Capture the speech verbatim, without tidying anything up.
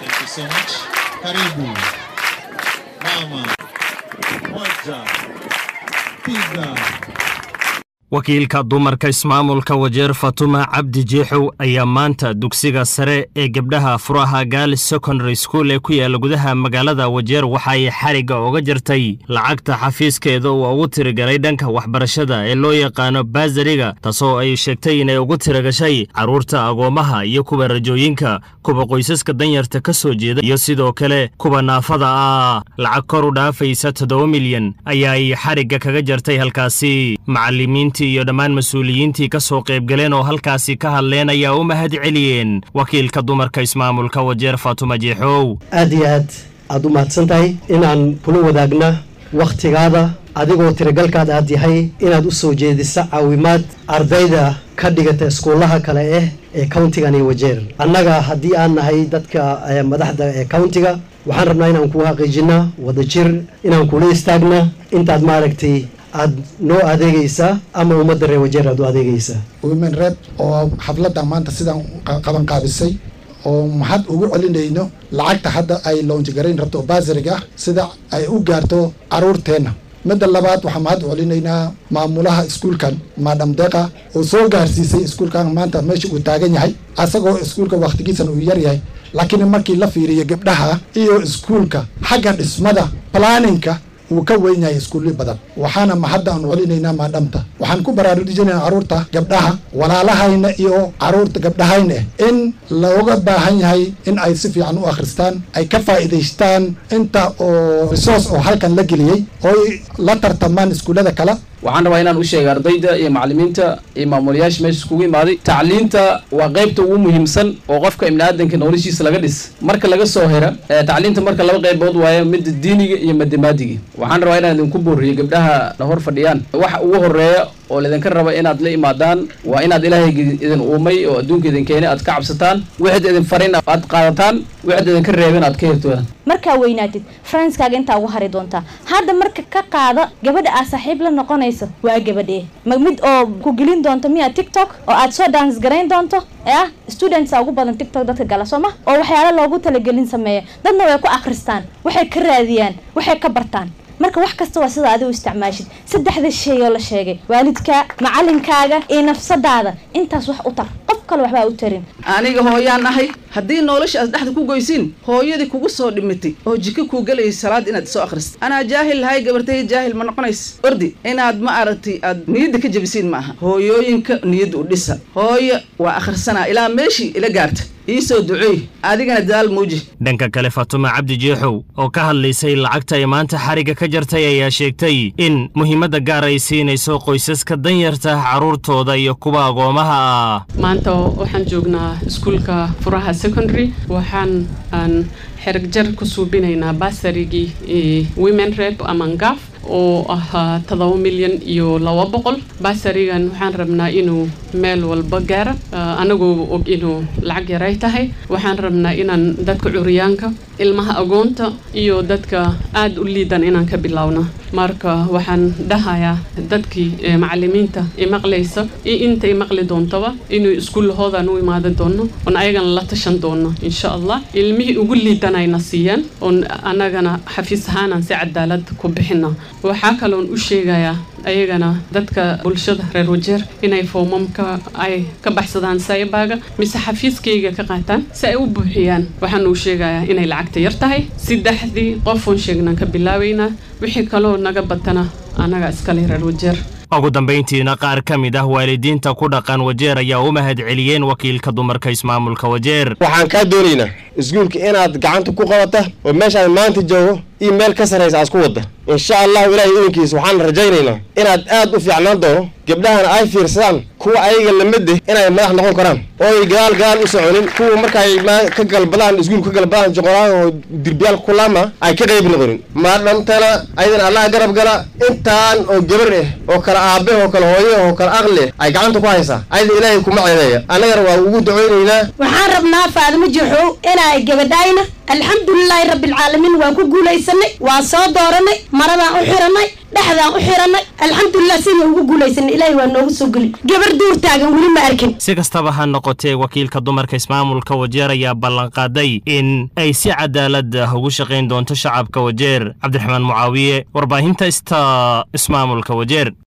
Thank you so much. Karibu. Mama. Moja. Pizza. wakiilka dumarka ismaamulka Wajeer Fatuma Cabdi Jeexow ayaa maanta dugsiga sare ee gabdhaha Furaha Girls Secondary School ee ku yaala gudaha magaalada Wajeer waxa ay xariga uga jirtay lacagta xafiiskeeda oo ugu tirigalay dhanka waxbarashada ee loo yaqaano baasariga taasoo ay sheegtay inay ugu tirigashay caruurta agoomaha iyo kuwa rajooyinka kuwa qoysaska danyarta ka soo jeeda iyo sidoo kale kuwa naafada ah lacag kor u dhaafaysa toddoba milyan ayaa ay xariga kaga jirtay halkaasi macallimiinta iyo dhammaan mas'uuliyiintii ka soo qayb galeen oo halkaasi ka hadleen ayaa u mahad celiyeen wakiilka dumarka ismaamulka Wajeer Fatuma Jeexow aad iyo aad aad u mahadsantahay inaan kula wadaagna waqtigaada adigoo tiragalkaada aad yahay inaad u soo jeediso caawimaad ardayda ka dhigata iskuulaha kale eh ee county-gan iyo Wajeer annaga haddii aan nahay dadka madaxda ee county-ga waxaan rabnaa inaan ku xaqiijino wada jir inaan kula istaagna intaad maaragtay aad noo adeegaysa ama ummadda reer Wajeer aad u adeegaysa women rep oo xafladda maanta sidaan qaban qaabisay oo maxad ugu celinayno lacagta hadda ay launch gareyn rabto baasariga sida ay u gaarto caruurteena midda labaad waxaan mahad celinaynaa maamulaha iskuulkan madam Deqa oo soo gaarsiisay iskuulkan maanta meesha uu taagan yahay asagoo iskuulka waqtigiisan uu yar yahay laakiin markii la fiiriyo gabdhaha iyo iskuulka xagga dhismada planningka وكا وين يا اسكولي بدل وحانا ما حدا نقولينا ما دمتا وحان كو براروجينا عرورتا غبدها ولا لهاينا iyo عرورتا غبدهاينا in looga baahan yahay in ay si fiican u akhristaan ay ka faa'iideystaan inta oo resource oo halkan la geliyay oo la tartamaan iskuulada kala waxaan rabaa inaan u sheego ardayda iyo macallimiinta iyo maamulayaasha meesha iskugu imaaday tacliinta waa qaybta ugu muhiimsan oo qofka ibnaadinka noloshiisa laga dhis marka laga soo hera tacliinta marka laba qaybood waaye mid diiniga iyo mathematiga waxaan rabaa inaan idinku booriyo gabdhaha la hor fadhiyaan waxa ugu horeeya oo idinka raba inaad la imaadaan waa inaad ilaahay idin uumay oo adduunka idin keenay aad ka cabsataan wixii idin farin aad qaadataan wixii idin ka reebin aad ka hirtoodaan marka weynaatid friendskaaga inta ugu hari doonta hadda marka ka qaada gabadha aad saaxiib la noqonayso waa gabadhe ma mid oo ku gelin doonto miya TikTok oo aad soo dance gareyn doonto ee students ugu badan TikTok dadka gala Soomaa oo waxyaalo loogu tala gelin sameeyo dadna way ku akhristaan waxay ka raadiyaan waxay ka bartaan marka wax kasta waa sida aad u isticmaashid saddexda shay oo la sheegay waalidka macallinkaaga iyo nafsadaada intaas wax u tar qof kale waxba u tarin aniga hooyaan ahay hadii noloshaas dhaxda ku goysin hooyadii kugu soo dhimatay oo jika ku galay salaad inaad soo akhristo ana jaahil hay gabartay jaahil ma noqonays ordi inaad ma aragtay aad niyada ka jabisiin maaha hooyooyinka niyada u dhisa hooyo waa akhrisana ilaa meeshii ila gaartay iisoo duceey adigana daal muuji dhanka kale Fatuma Cabdi Jeexow oo ka hadlaysay lacagta ay maanta xariga ka jartay ayaa sheegtay in muhiimada gaar ay siinayso qoysaska danyarta caruurtooda iyo kuwa agoomaha maanta waxaan joognaa iskuulka Furaha Secondary waxaan aan xirag jar ku suubinaynaa baasarigi women rep amangaf oo ah toddoba milyan iyo laba boqol baasarigan waxaan rabnaa inuu meel walba gaaro anagoo og inuu lacag yar ay tahay waxaan rabnaa inaan dadka curiyaanka ilmaha agoonta iyo dadka aad u liidan inaan ka bilowno marka waxaan dhahayaa dadkii macallimiinta ee maqlaysa iyo inta ay maqli doontaba inuu iskuulahoodan u imaado doono oo ayagana la tashan doono insha Allah ilmihii ugu liidanayna siiyaan oo anagana xafiis ahaan si cadaalad ku bixino waxaa kaloon u sheegayaa ayagana dadka bulshada reer Wajeer inay foomamka ay ka baxsadaan saybaga mise xafiiskayga ka qaataan si ay u buuxiyaan waxaan u sheegayaa inay lacagta yar tahay saddexdii qof oo sheegnan ka bilaawayna wixii kaloo naga batana anaga iska leh reer Wajeer ugu dambeyntiina qaar ka mid ah waalidiinta ku dhaqan Wajeer ayaa u mahad celiyeen wakiilka dumarka ismaamulka Wajeer waxaan ka doonaynaa iskuulka inaad gacanta ku qabato oo meeshaan maanta joogo email ka sareysa asku wada insha Allah ilaahay idinkiisa waxaan rajaynaynaa inaad aad u fiicnaan doono gabdhahan ay fiirsadaan kuwa ayaga lamada inay madax noqon karaan oo ay gaal gaal u soconin kuwa markay ka galbadaan iskuulka ka galbadaan joqoraan oo dirbiyaal kulama ay ka qayb noqonin maadamtana aydan Allah garab gala intaan oo gabar ah oo kala aabe oo kala hooyo oo kala aqli ay gacanta ku haysa aydan ilaahay kuma ceedeeya anaga waa ugu duceynaynaa waxaan rabnaa Faadimo Jeexow inay gabadhayna alxamdulilaahi rabbil caalamiin waan ku guuleysanay waa soo dooranay marada u xiranay dhexdaan u xiranay alxamdulillah sidii ugu guulaysan ilaahay waa noogu soo geli gabar duur taagan weli ma arkin si kastaba ha noqotee wakiilka dumarka ismaamulka Wajeer ayaa ballan qaaday in ay si cadaalad ah ugu shaqeyn doonto shacabka Wajeer. Cabdiraxmaan Mucaawiye, warbaahinta ismaamulka Wajeer.